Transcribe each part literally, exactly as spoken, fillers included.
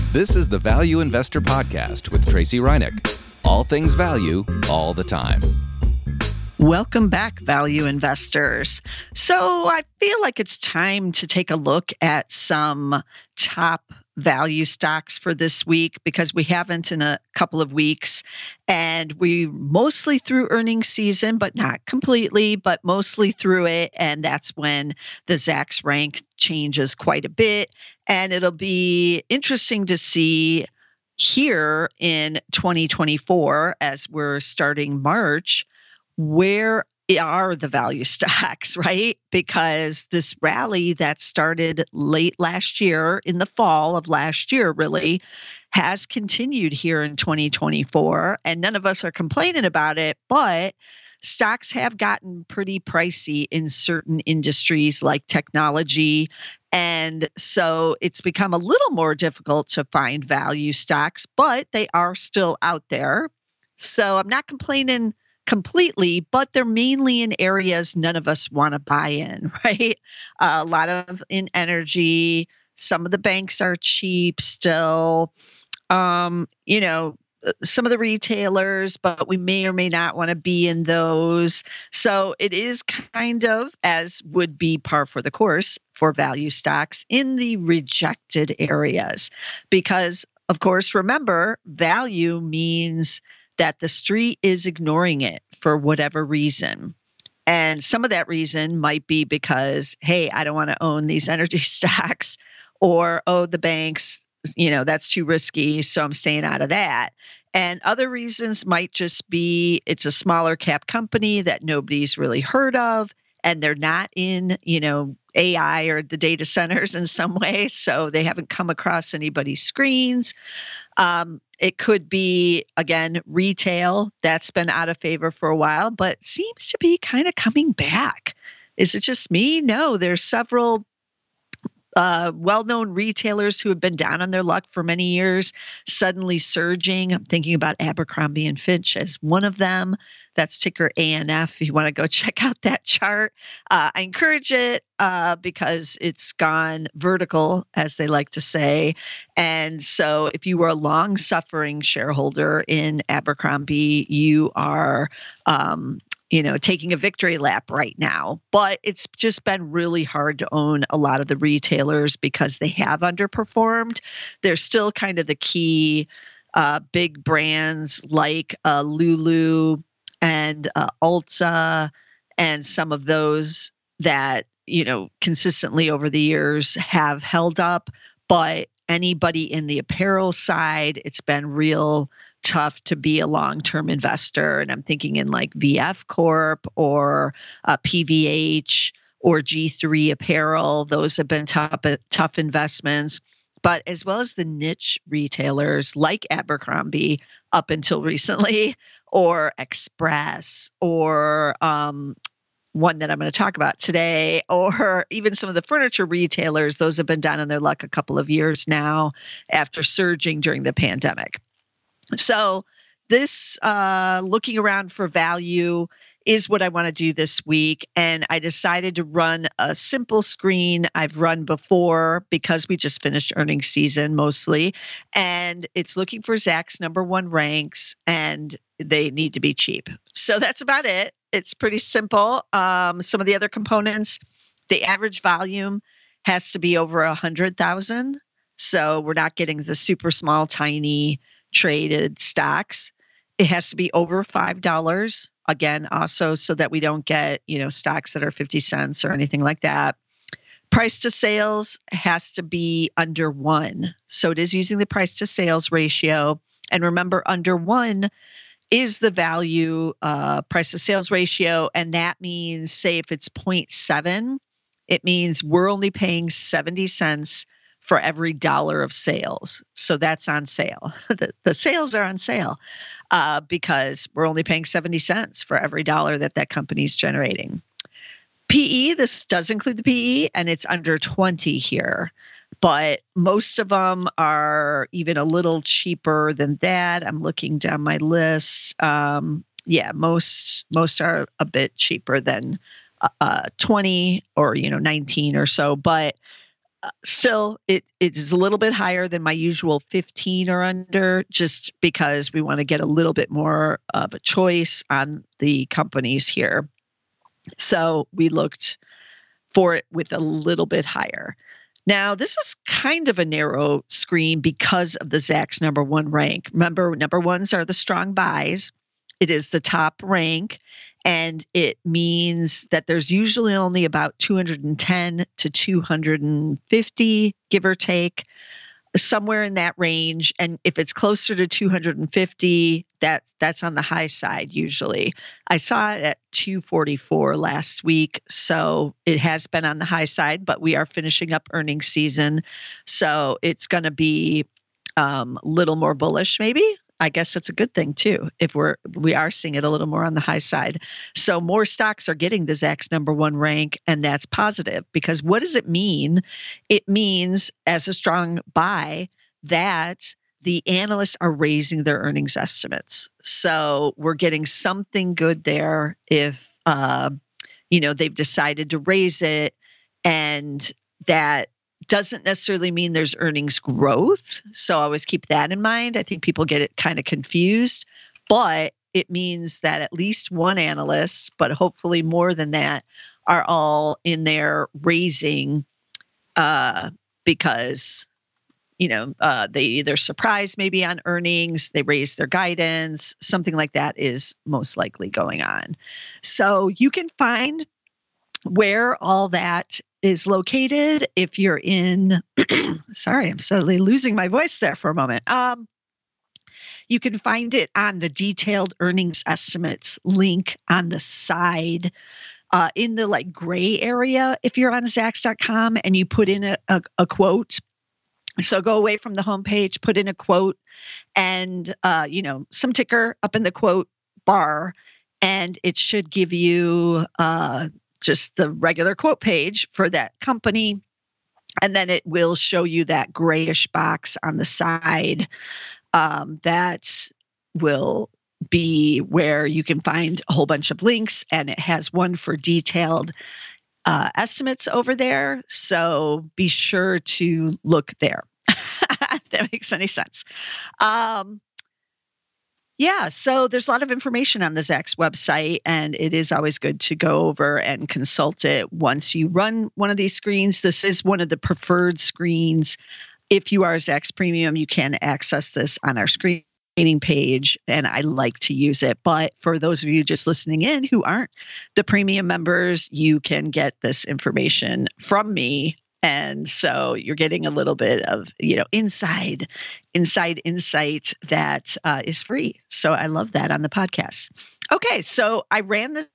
This is the Value Investor Podcast with Tracy Reinick. All things value, all the time. Welcome back, value investors. So I feel like it's time to take a look at some top value stocks for this week because we haven't in a couple of weeks, and we mostly through earnings season, but not completely, but mostly through it. And that's when the Zacks rank changes quite a bit. And it'll be interesting to see here in twenty twenty-four, as we're starting March, where are the value stocks, right? Because this rally that started late last year, in the fall of last year, really has continued here in twenty twenty-four. And none of us are complaining about it, but stocks have gotten pretty pricey in certain industries like technology. And so it's become a little more difficult to find value stocks, but they are still out there. So I'm not complaining completely, but they're mainly in areas none of us want to buy in, right? Uh, a lot of in energy. Some of the banks are cheap still. Um, you know, some of the retailers, but we may or may not want to be in those. So it is kind of, as would be par for the course for value stocks, in the rejected areas. Because, of course, remember, value means that the street is ignoring it for whatever reason. And some of that reason might be because, hey, I don't want to own these energy stocks, or, oh, the banks, you know, that's too risky, so I'm staying out of that. And other reasons might just be it's a smaller cap company that nobody's really heard of, and they're not in, you know, A I or the data centers in some way, so they haven't come across anybody's screens. Um, it could be, again, retail that's been out of favor for a while, but seems to be kind of coming back. Is it just me? No, there's several uh, well-known retailers who have been down on their luck for many years, suddenly surging. I'm thinking about Abercrombie and Fitch as one of them. That's ticker A N F. If you want to go check out that chart, uh, I encourage it uh, because it's gone vertical, as they like to say. And so if you were a long-suffering shareholder in Abercrombie, you are um, you know, taking a victory lap right now. But it's just been really hard to own a lot of the retailers because they have underperformed. They're still kind of the key uh, big brands like uh, Lulu and uh, Ulta, and some of those that, you know, consistently over the years have held up. But anybody in the apparel side, it's been real tough to be a long-term investor. And I'm thinking in like V F Corp or uh, P V H or G three Apparel. Those have been tough, tough investments. But as well as the niche retailers like Abercrombie up until recently, or Express, or um, one that I'm going to talk about today, or even some of the furniture retailers. Those have been down on their luck a couple of years now after surging during the pandemic. So this uh, looking around for value is what I want to do this week. And I decided to run a simple screen I've run before because we just finished earnings season mostly. And it's looking for Zacks number one ranks, and they need to be cheap. So that's about it. It's pretty simple. Um, some of the other components, the average volume has to be over one hundred thousand. So we're not getting the super small, tiny traded stocks. It has to be over five dollars. Again, also so that we don't get, you know, stocks that are fifty cents or anything like that. Price to sales has to be under one. So it is using the price to sales ratio. And remember, under one is the value uh, price to sales ratio. And that means, say, if it's zero point seven, it means we're only paying seventy cents for every dollar of sales. So that's on sale. the, the sales are on sale uh, because we're only paying seventy cents for every dollar that that company's generating. P E, this does include the P E, and it's under twenty here. But most of them are even a little cheaper than that. I'm looking down my list. Um, yeah, most most are a bit cheaper than uh, twenty or, you know, nineteen or so. But Still, it it is a little bit higher than my usual fifteen or under, just because we want to get a little bit more of a choice on the companies here. So we looked for it with a little bit higher. Now, this is kind of a narrow screen because of the Zacks number one rank. Remember, number ones are the strong buys. It is the top rank, and it means that there's usually only about two hundred ten to two hundred fifty, give or take, somewhere in that range. And if it's closer to two hundred fifty, that, that's on the high side usually. I saw it at two forty-four last week, so it has been on the high side, but we are finishing up earnings season. So it's going to be um, a little more bullish maybe. I guess that's a good thing too, if we're, we are seeing it a little more on the high side. So more stocks are getting the Zacks number one rank, and that's positive, because what does it mean? It means, as a strong buy, that the analysts are raising their earnings estimates. So we're getting something good there if, uh, you know, they've decided to raise it, and that doesn't necessarily mean there's earnings growth. So I always keep that in mind. I think people get it kind of confused, but it means that at least one analyst, but hopefully more than that, are all in there raising uh, because, you know, uh, they either surprise maybe on earnings, they raise their guidance, something like that is most likely going on. So you can find where all that is located if you're in, sorry, I'm suddenly losing my voice there for a moment. Um, you can find it on the detailed earnings estimates link on the side uh, in the like gray area if you're on Zacks dot com and you put in a, a, a quote. So go away from the homepage, put in a quote and, uh, you know, some ticker up in the quote bar, and it should give you uh, just the regular quote page for that company. And then it will show you that grayish box on the side um, that will be where you can find a whole bunch of links. And it has one for detailed uh, estimates over there. So be sure to look there. If that makes any sense. Um, Yeah, so there's a lot of information on the Zacks website, and it is always good to go over and consult it once you run one of these screens. This is one of the preferred screens. If you are a Zacks Premium, you can access this on our screening page, and I like to use it. But for those of you just listening in who aren't the premium members, you can get this information from me. And so you're getting a little bit of, you know, inside, inside insight that uh, is free. So I love that on the podcast. Okay, so I ran the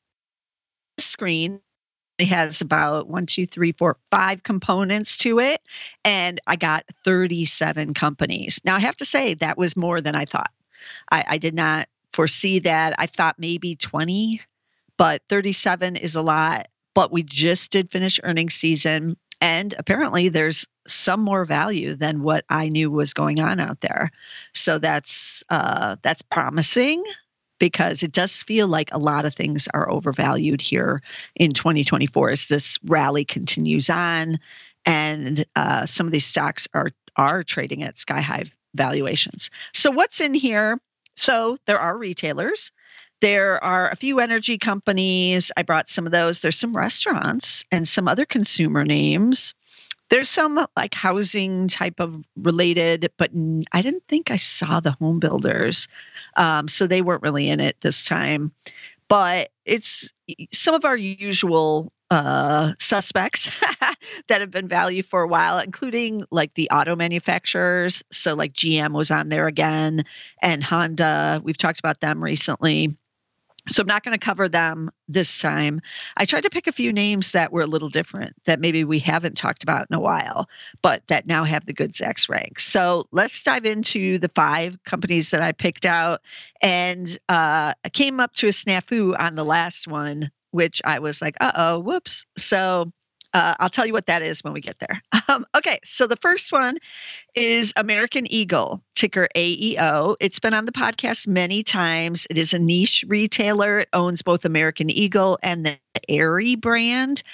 screen. It has about one, two, three, four, five components to it. And I got thirty-seven companies. Now I have to say that was more than I thought. I, I did not foresee that. I thought maybe twenty, but thirty-seven is a lot. But we just did finish earnings season. And apparently there's some more value than what I knew was going on out there. So that's uh, that's promising, because it does feel like a lot of things are overvalued here in twenty twenty-four as this rally continues on. And uh, some of these stocks are are trading at sky high valuations. So what's in here? So there are retailers. There are a few energy companies. I brought some of those. There's some restaurants and some other consumer names. There's some like housing type of related, but I didn't think I saw the home builders. Um, so they weren't really in it this time. But it's some of our usual uh, suspects that have been valued for a while, including like the auto manufacturers. So like G M was on there again, and Honda. We've talked about them recently. So I'm not going to cover them this time. I tried to pick a few names that were a little different, that maybe we haven't talked about in a while, but that now have the good Zacks rank. So let's dive into the five companies that I picked out. And uh, I came up to a snafu on the last one, which I was like, uh-oh, whoops. So uh, I'll tell you what that is when we get there. Um, okay, so the first one is American Eagle, ticker A E O. It's been on the podcast many times. It is a niche retailer. It owns both American Eagle and the Aerie brand,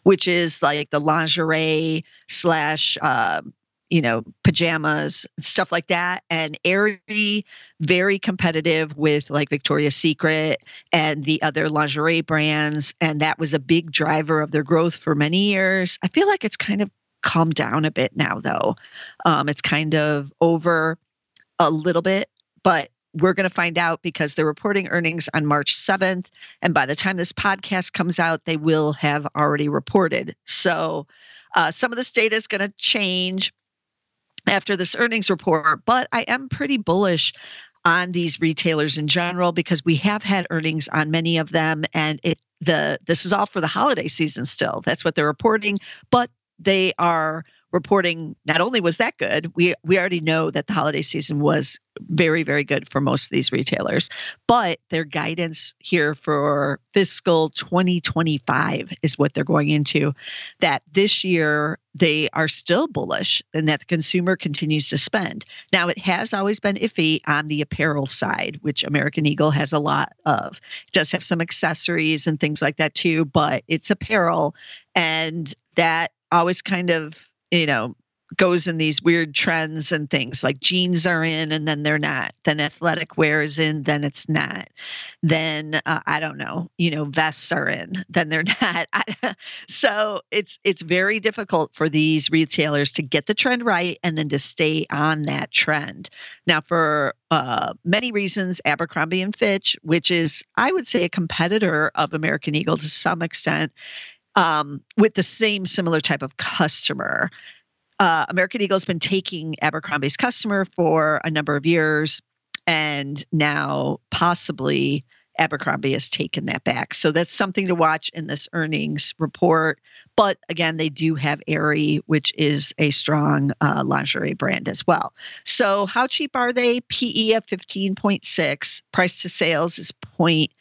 which is like the lingerie slash, uh, you know, pajamas, stuff like that. And Aerie, very competitive with like Victoria's Secret and the other lingerie brands. And that was a big driver of their growth for many years. I feel like it's kind of calmed down a bit now, though. Um, it's kind of over a little bit, but we're going to find out because they're reporting earnings on March seventh. And by the time this podcast comes out, they will have already reported. So uh, some of this data is going to change after this earnings report, but I am pretty bullish on these retailers in general because we have had earnings on many of them, and it the this is all for the holiday season still. That's what they're reporting, but they are reporting not only was that good, we we already know that the holiday season was very, very good for most of these retailers, but their guidance here for fiscal twenty twenty-five is what they're going into, that this year they are still bullish and that the consumer continues to spend. Now, it has always been iffy on the apparel side, which American Eagle has a lot of. It does have some accessories and things like that too, but it's apparel, and that always kind of, you know, goes in these weird trends and things like jeans are in and then they're not. Then athletic wear is in, then it's not. Then uh, I don't know, you know, vests are in, then they're not. So it's it's very difficult for these retailers to get the trend right and then to stay on that trend. Now, for uh, many reasons, Abercrombie and Fitch, which is, I would say, a competitor of American Eagle to some extent, um, with the same similar type of customer. Uh, American Eagle has been taking Abercrombie's customer for a number of years, and now possibly Abercrombie has taken that back. So that's something to watch in this earnings report. But again, they do have Aerie, which is a strong uh, lingerie brand as well. So how cheap are they? P E of fifteen point six, price to sales is zero point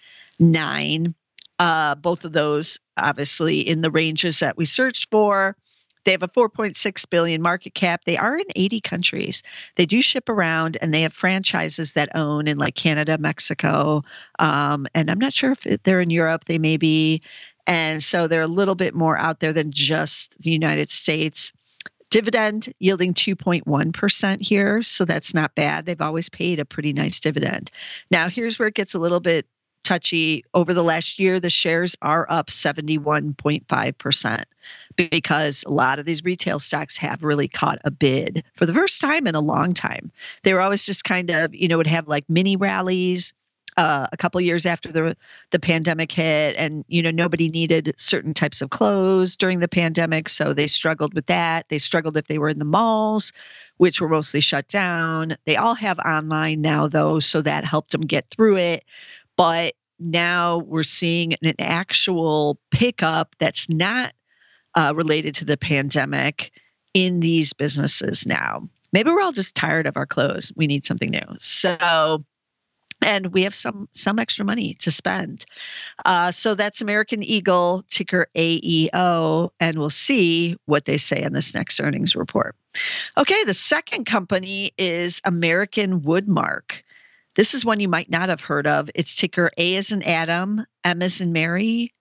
nine. Uh, both of those obviously in the ranges that we searched for. They have a four point six billion dollars market cap. They are in eighty countries. They do ship around, and they have franchises that own in like Canada, Mexico, um, and I'm not sure if they're in Europe. They may be. And so they're a little bit more out there than just the United States. Dividend yielding two point one percent here, so that's not bad. They've always paid a pretty nice dividend. Now, here's where it gets a little bit touchy. Over the last year, the shares are up seventy-one point five percent because a lot of these retail stocks have really caught a bid for the first time in a long time. They were always just kind of, you know, would have like mini rallies uh, a couple of years after the the pandemic hit, and you know nobody needed certain types of clothes during the pandemic, so they struggled with that. They struggled if they were in the malls, which were mostly shut down. They all have online now, though, so that helped them get through it. But now we're seeing an actual pickup that's not uh, related to the pandemic in these businesses now. Maybe we're all just tired of our clothes. We need something new. So, and we have some some extra money to spend. Uh, so that's American Eagle, ticker A E O, and we'll see what they say on this next earnings report. Okay, the second company is American Woodmark. This is one you might not have heard of. Its ticker A as in Adam, M as in Mary,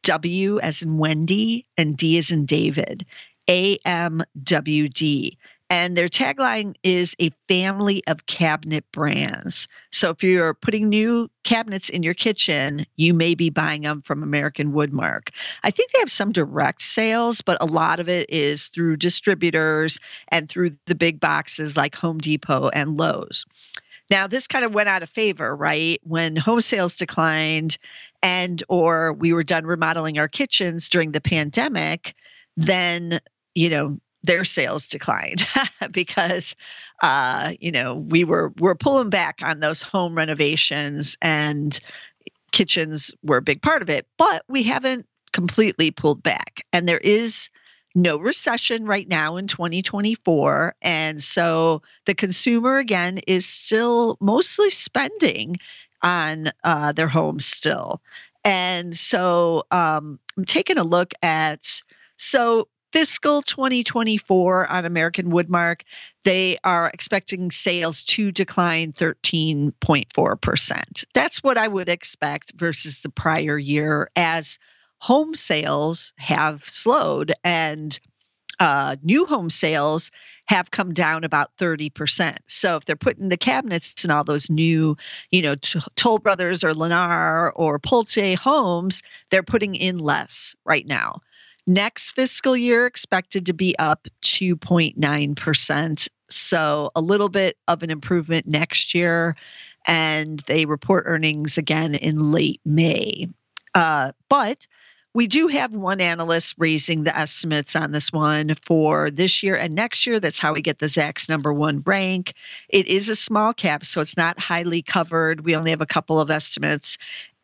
W as in Wendy, and D as in David. A M W D. And their tagline is a family of cabinet brands. So if you're putting new cabinets in your kitchen, you may be buying them from American Woodmark. I think they have some direct sales, but a lot of it is through distributors and through the big boxes like Home Depot and Lowe's. Now, this kind of went out of favor, right? When home sales declined and or we were done remodeling our kitchens during the pandemic, then, you know, their sales declined because, uh, you know, we were we're pulling back on those home renovations, and kitchens were a big part of it, but we haven't completely pulled back. And there is no recession right now in twenty twenty-four. And so the consumer, again, is still mostly spending on uh, their homes still. And so um, I'm taking a look at, so fiscal twenty twenty-four on American Woodmark, they are expecting sales to decline thirteen point four percent. That's what I would expect versus the prior year as home sales have slowed, and uh, new home sales have come down about thirty percent. So if they're putting the cabinets in all those new, you know, T- Toll Brothers or Lennar or Pulte homes, they're putting in less right now. Next fiscal year expected to be up two point nine percent. So a little bit of an improvement next year. And they report earnings again in late May. Uh, but we do have one analyst raising the estimates on this one for this year and next year. That's how we get the Zacks number one rank. It is a small cap, so it's not highly covered. We only have a couple of estimates,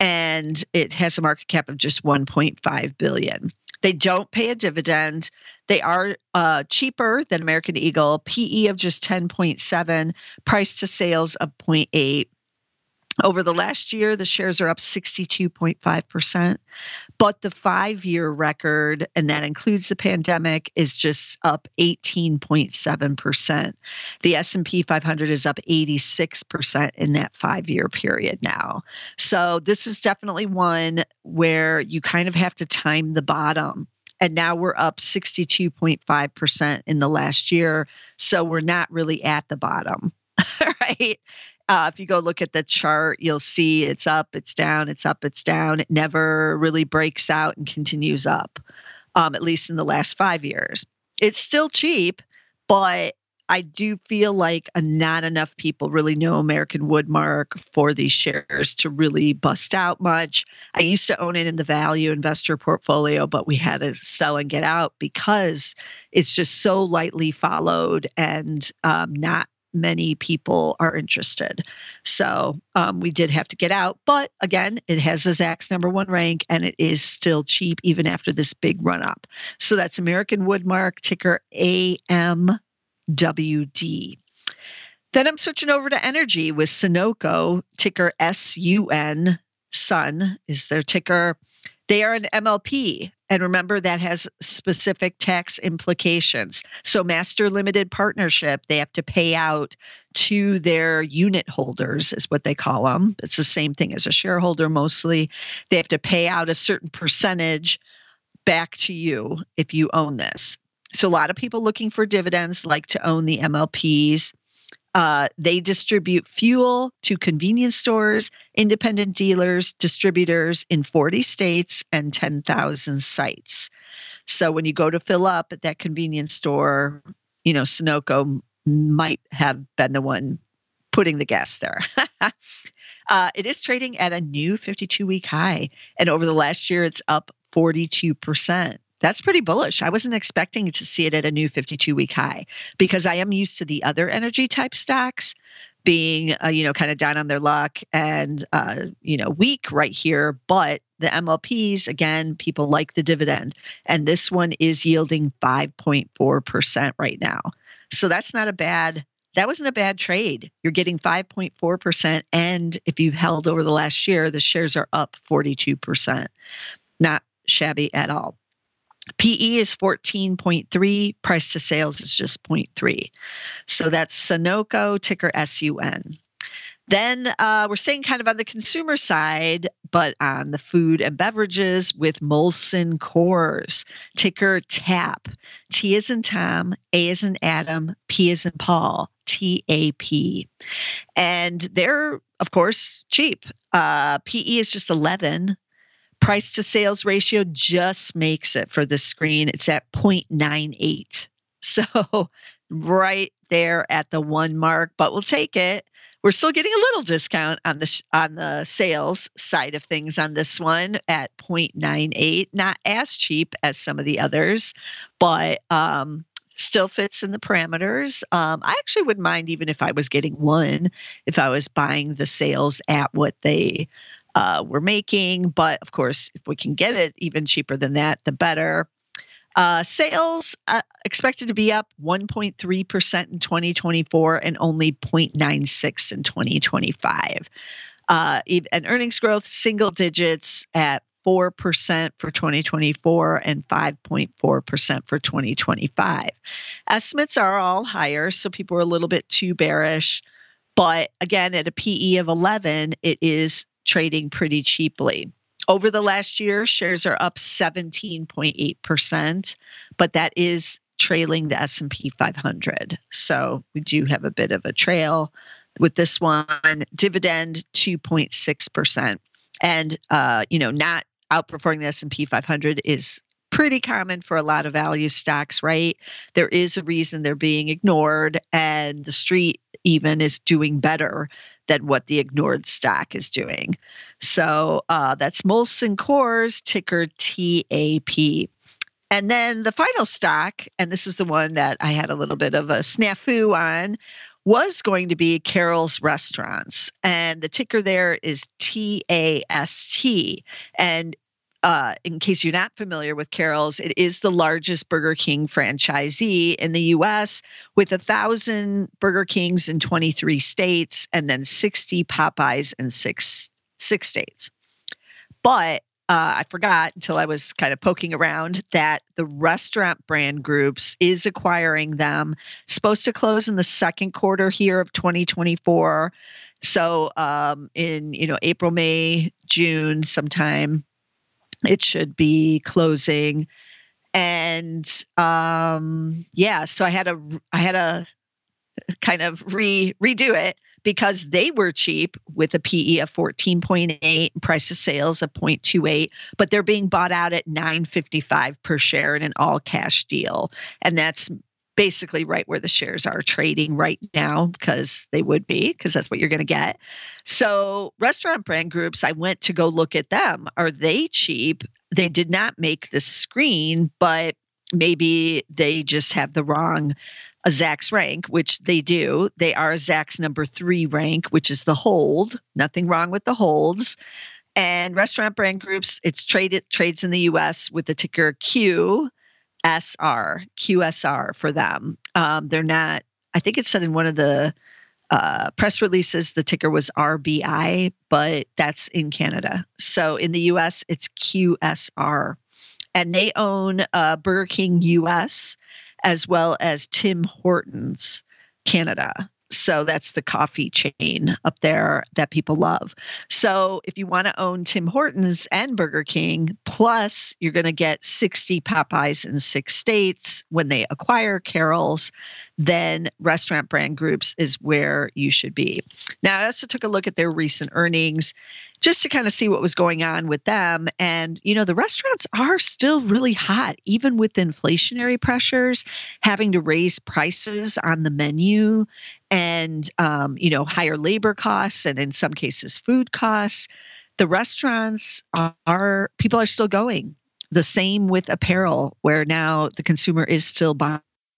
and it has a market cap of just one point five billion dollars. They don't pay a dividend. They are uh, cheaper than American Eagle, P E of just ten point seven, price to sales of zero point eight. Over the last year, the shares are up sixty-two point five percent, but the five-year record, and that includes the pandemic, is just up eighteen point seven percent. The S and P five hundred is up eighty-six percent in that five-year period now. So this is definitely one where you kind of have to time the bottom. And now we're up sixty-two point five percent in the last year, so we're not really at the bottom, right? Uh, if you go look at the chart, you'll see it's up, it's down, it's up, it's down. It never really breaks out and continues up, um, at least in the last five years. It's still cheap, but I do feel like not enough people really know American Woodmark for these shares to really bust out much. I used to own it in the value investor portfolio, but we had to sell and get out because it's just so lightly followed and um, not many people are interested. So um, we did have to get out. But again, it has a Zacks number one rank, and it is still cheap even after this big run up. So that's American Woodmark, ticker A M W D. Then I'm switching over to energy with Sunoco, ticker S U N. Sun is their ticker. They are an M L P. And remember, that has specific tax implications. So master limited partnership, they have to pay out to their unit holders, is what they call them. It's the same thing as a shareholder mostly. They have to pay out a certain percentage back to you if you own this. So a lot of people looking for dividends like to own the M L Ps. Uh, they distribute fuel to convenience stores, independent dealers, distributors in forty states and ten thousand sites. So when you go to fill up at that convenience store, you know, Sunoco might have been the one putting the gas there. uh, it is trading at a new fifty-two week high. And over the last year, it's up forty-two percent. That's pretty bullish. I wasn't expecting to see it at a new fifty-two week high because I am used to the other energy type stocks being, uh, you know, kind of down on their luck and, uh, you know, weak right here. But the M L Ps, again, people like the dividend. And this one is yielding five point four percent right now. So that's not a bad, that wasn't a bad trade. You're getting five point four percent. And if you've held over the last year, the shares are up forty-two percent. Not shabby at all. P E is fourteen point three, price to sales is just zero point three. So that's Sunoco, ticker S U N. Then uh, we're staying kind of on the consumer side, but on the food and beverages with Molson Coors, ticker T A P. T as in Tom, A as in Adam, P as in Paul, T A P. And they're, of course, cheap. Uh, P E is just eleven. Price to sales ratio just makes it for this screen. It's at zero point nine eight. So right there at the one mark, but we'll take it. We're still getting a little discount on the on the sales side of things on this one at zero point nine eight. Not as cheap as some of the others, but um, still fits in the parameters. Um, I actually wouldn't mind even if I was getting one, if I was buying the sales at what they Uh, we're making, but of course, if we can get it even cheaper than that, the better. Uh, sales uh, expected to be up one point three percent in twenty twenty-four and only zero point nine six in twenty twenty-five. Uh, and earnings growth, single digits at four percent for twenty twenty-four and five point four percent for twenty twenty-five. Estimates are all higher, so people are a little bit too bearish. But again, at a P E of eleven, it is trading pretty cheaply. over the last year, shares are up seventeen point eight percent, but that is trailing the S and P five hundred. So we do have a bit of a trail with this one. Dividend two point six percent. And, uh, you know, not outperforming the S and P five hundred is pretty common for a lot of value stocks, right? There is a reason they're being ignored, and the street even is doing better than what the ignored stock is doing. So uh, that's Molson Coors, ticker T A P. And then the final stock, and this is the one that I had a little bit of a snafu on, was going to be Carrols Restaurants. And the ticker there is T A S T. And uh, in case you're not familiar with Carrols, it is the largest Burger King franchisee in the U S with one thousand Burger Kings in twenty-three states and then sixty Popeyes in six, six states. But Uh, I forgot until I was kind of poking around that the Restaurant Brand Groups is acquiring them. Supposed to close in the second quarter here of twenty twenty-four. So um, in you know April, May, June, sometime it should be closing. And um, yeah, so I had a I had a kind of re redo it, because they were cheap with a P E of fourteen point eight and price of sales of zero point two eight, but they're being bought out at nine fifty-five per share in an all-cash deal. And that's basically right where the shares are trading right now, because they would be, because that's what you're going to get. So Restaurant Brand Groups, I went to go look at them. Are they cheap? They did not make the screen, but maybe they just have the wrong a Zacks rank, which they do. They are a Zacks number three rank, which is the hold. Nothing wrong with the holds. And Restaurant Brand Groups, it's traded trades in the U S with the ticker Q S R, Q S R for them. Um, they're not, I think it said in one of the uh, press releases, the ticker was R B I, but that's in Canada. So in the U S, it's Q S R. And they own uh, Burger King U S, as well as Tim Hortons Canada. So that's the coffee chain up there that people love. So if you want to own Tim Hortons and Burger King, plus you're going to get sixty Popeyes in six states when they acquire Carrols, then Restaurant Brand Groups is where you should be. Now, I also took a look at their recent earnings just to kind of see what was going on with them. And, you know, the restaurants are still really hot, even with inflationary pressures, having to raise prices on the menu and, um, you know, higher labor costs and in some cases food costs. The restaurants are, people are still going. The same with apparel, where now the consumer is still buying.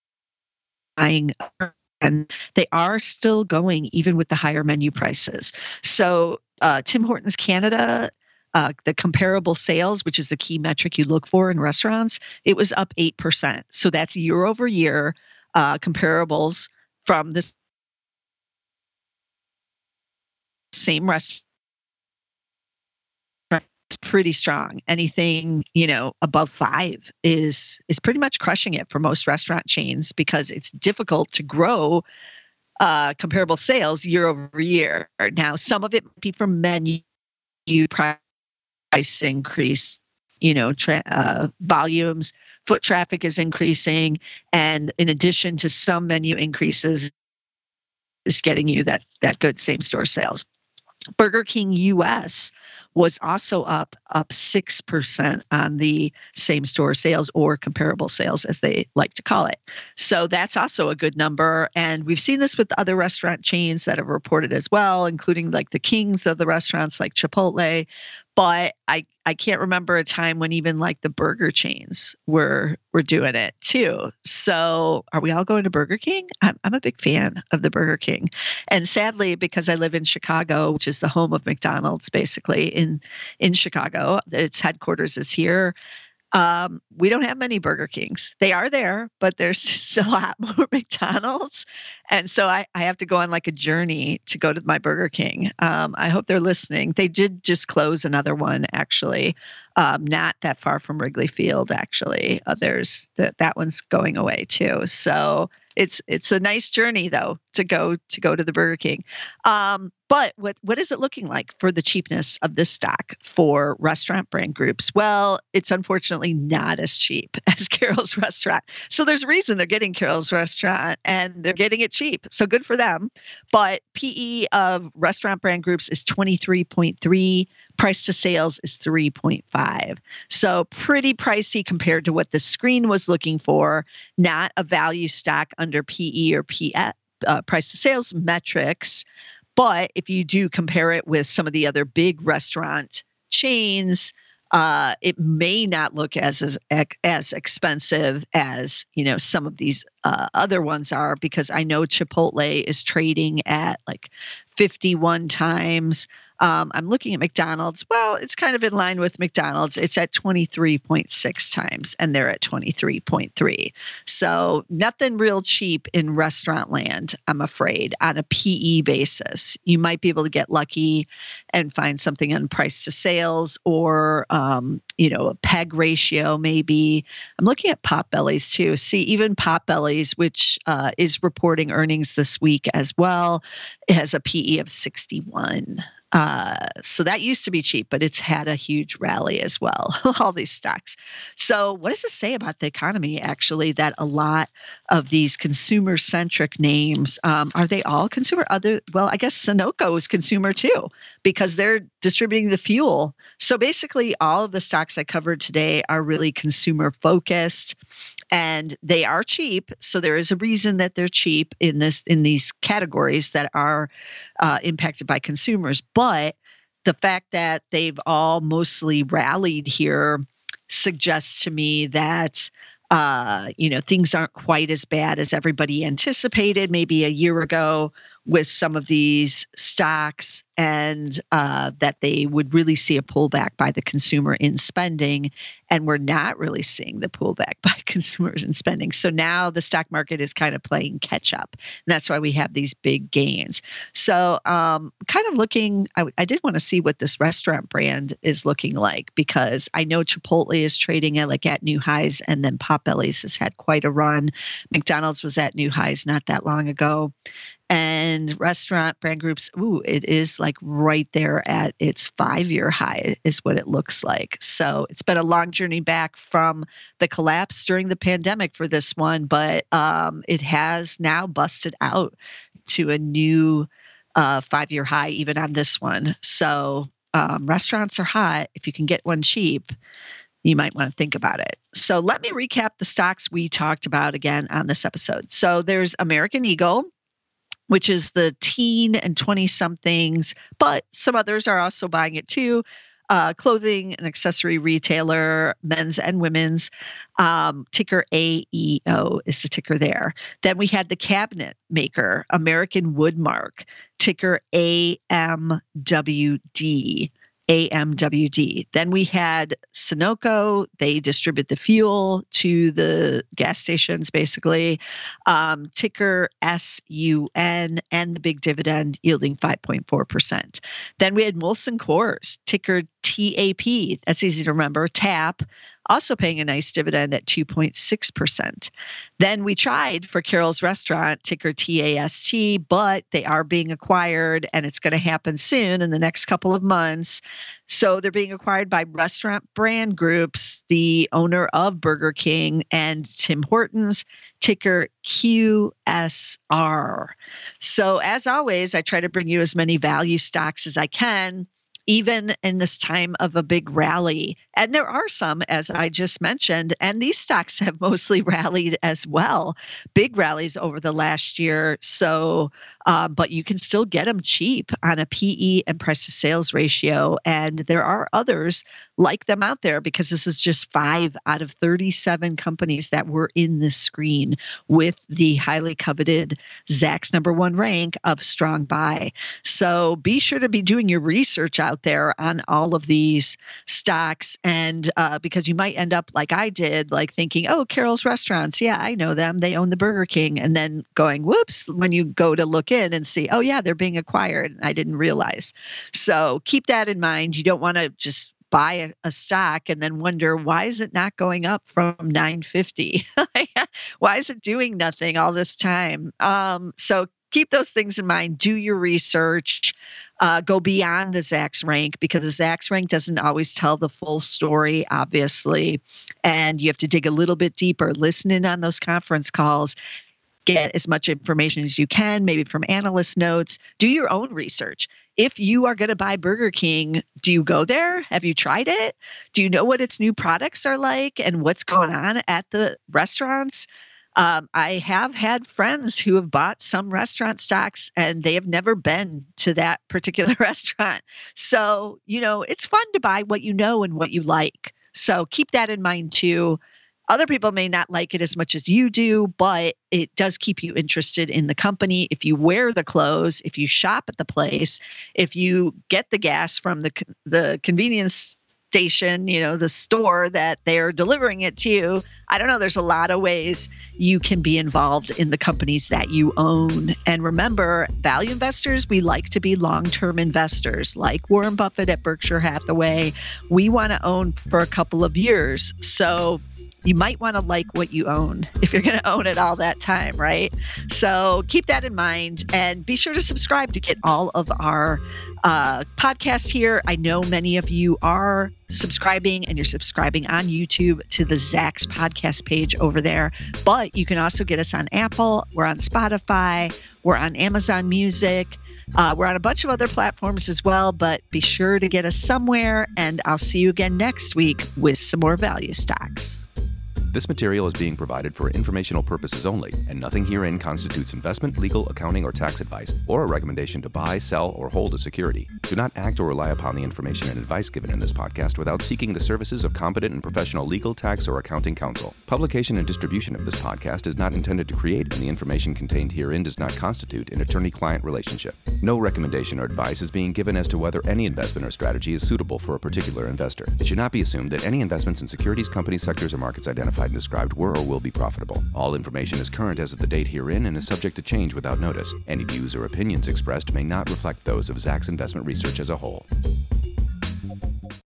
And they are still going even with the higher menu prices. So uh, Tim Hortons Canada, uh, the comparable sales, which is the key metric you look for in restaurants, it was up eight percent. So that's year over year uh, comparables from this same restaurant. Pretty strong. Anything, you know, above five is is pretty much crushing it for most restaurant chains, because it's difficult to grow uh, comparable sales year over year. Now, some of it might be from menu price increase, you know, tra- uh, volumes, foot traffic is increasing, and in addition to some menu increases, is getting you that that good same store sales. Burger King U S was also up up six percent on the same store sales, or comparable sales as they like to call it. So that's also a good number. And we've seen this with other restaurant chains that have reported as well, including like the kings of the restaurants like Chipotle. But I, I can't remember a time when even like the burger chains were were doing it too. So are we all going to Burger King? I'm, I'm a big fan of the Burger King. And sadly, because I live in Chicago, which is the home of McDonald's basically in, in Chicago, its headquarters is here. Um, we don't have many Burger Kings. They are there, but there's still a lot more McDonald's. And so I, I have to go on like a journey to go to my Burger King. Um, I hope they're listening. They did just close another one, actually, um, not that far from Wrigley Field, actually. Uh, there's that that one's going away too. So it's it's a nice journey though to go to go to the Burger King. Um, But what, what is it looking like for the cheapness of this stock for restaurant brand groups? Well, it's unfortunately not as cheap as Carol's Restaurant. So there's a reason they're getting Carol's Restaurant and they're getting it cheap. So good for them. But P E of restaurant brand groups is twenty-three point three. Price to sales is three point five. So pretty pricey compared to what the screen was looking for. Not a value stock under P E or P S, uh, price to sales metrics. But if you do compare it with some of the other big restaurant chains, uh, it may not look as, as as expensive as, you know, some of these uh, other ones are, because I know Chipotle is trading at like fifty-one times. Um, I'm looking at McDonald's. Well, it's kind of in line with McDonald's. It's at twenty-three point six times, and they're at twenty-three point three. So nothing real cheap in restaurant land, I'm afraid, on a P E basis. You might be able to get lucky and find something on price to sales or, um, you know, a PEG ratio maybe. I'm looking at Potbelly's too. See, even Potbelly's, which uh, is reporting earnings this week as well, it has a P E of sixty-one. Uh, so that used to be cheap, but it's had a huge rally as well, all these stocks. So what does this say about the economy, actually, that a lot of these consumer-centric names, um, are they all consumer? Other Well, I guess Sunoco is consumer too, because they're distributing the fuel. So basically all of the stocks I covered today are really consumer-focused, and they are cheap. So there is a reason that they're cheap in this in these categories that are uh, impacted by consumers. But the fact that they've all mostly rallied here suggests to me that uh, you know, things aren't quite as bad as everybody anticipated maybe a year ago with some of these stocks, and uh, that they would really see a pullback by the consumer in spending. And we're not really seeing the pullback by consumers in spending. So now the stock market is kind of playing catch up. And that's why we have these big gains. So um, kind of looking, I, I did want to see what this restaurant brand is looking like, because I know Chipotle is trading at like at new highs, and then Potbelly's has had quite a run. McDonald's was at new highs not that long ago. And restaurant brand groups, ooh, it is like right there at its five-year high is what it looks like. So it's been a long journey back from the collapse during the pandemic for this one, but um, it has now busted out to a new uh, five-year high even on this one. So um, restaurants are hot. If you can get one cheap, you might want to think about it. So let me recap the stocks we talked about again on this episode. So there's American Eagle, which is the teen and twenty-somethings, but some others are also buying it too. Uh, clothing and accessory retailer, men's and women's. Um, ticker A E O is the ticker there. Then we had the cabinet maker, American Woodmark, ticker A M W D. A M W D. Then we had Sunoco. They distribute the fuel to the gas stations, basically. Um, ticker S U N, and the big dividend yielding five point four percent. Then we had Molson Coors, ticker T A P. That's easy to remember. T A P, also paying a nice dividend at two point six percent. Then we tried for Carol's Restaurant, ticker T A S T, but they are being acquired, and it's going to happen soon in the next couple of months. So they're being acquired by Restaurant Brand Groups, the owner of Burger King and Tim Hortons, ticker Q S R. So as always, I try to bring you as many value stocks as I can, even in this time of a big rally. And there are some, as I just mentioned, and these stocks have mostly rallied as well. Big rallies over the last year. So, uh, but you can still get them cheap on a P E and price to sales ratio. And there are others like them out there, because this is just five out of thirty-seven companies that were in this screen with the highly coveted Zacks number one rank of strong buy. So be sure to be doing your research out there on all of these stocks. And uh, because you might end up like I did, like thinking, oh, Carol's Restaurants, yeah, I know them. They own the Burger King. And then going, whoops, when you go to look in and see, oh, yeah, they're being acquired. And I didn't realize. So keep that in mind. You don't want to just buy a, a stock and then wonder, why is it not going up from nine fifty? Why is it doing nothing all this time? Um, so keep those things in mind. Do your research. Uh, go beyond the Zacks rank, because the Zacks rank doesn't always tell the full story, obviously. And you have to dig a little bit deeper. Listen in on those conference calls. Get as much information as you can, maybe from analyst notes. Do your own research. If you are going to buy Burger King, do you go there? Have you tried it? Do you know what its new products are like and what's going on at the restaurants? Um, I have had friends who have bought some restaurant stocks and they have never been to that particular restaurant. So, you know, it's fun to buy what you know and what you like. So keep that in mind too. Other people may not like it as much as you do, but it does keep you interested in the company. If you wear the clothes, if you shop at the place, if you get the gas from the the convenience station, you know, the store that they're delivering it to. I don't know. There's a lot of ways you can be involved in the companies that you own. And remember, value investors, we like to be long-term investors, like Warren Buffett at Berkshire Hathaway. We want to own for a couple of years. So you might want to like what you own if you're going to own it all that time, right? So keep that in mind and be sure to subscribe to get all of our uh, podcasts here. I know many of you are subscribing and you're subscribing on YouTube to the Zacks podcast page over there, but you can also get us on Apple. We're on Spotify. We're on Amazon Music. Uh, we're on a bunch of other platforms as well, but be sure to get us somewhere, and I'll see you again next week with some more value stocks. This material is being provided for informational purposes only, and nothing herein constitutes investment, legal, accounting, or tax advice, or a recommendation to buy, sell, or hold a security. Do not act or rely upon the information and advice given in this podcast without seeking the services of competent and professional legal, tax, or accounting counsel. Publication and distribution of this podcast is not intended to create, and the information contained herein does not constitute an attorney-client relationship. No recommendation or advice is being given as to whether any investment or strategy is suitable for a particular investor. It should not be assumed that any investments in securities, companies, sectors, or markets identified and described were or will be profitable. All information is current as of the date herein and is subject to change without notice. Any views or opinions expressed may not reflect those of Zacks Investment Research as a whole.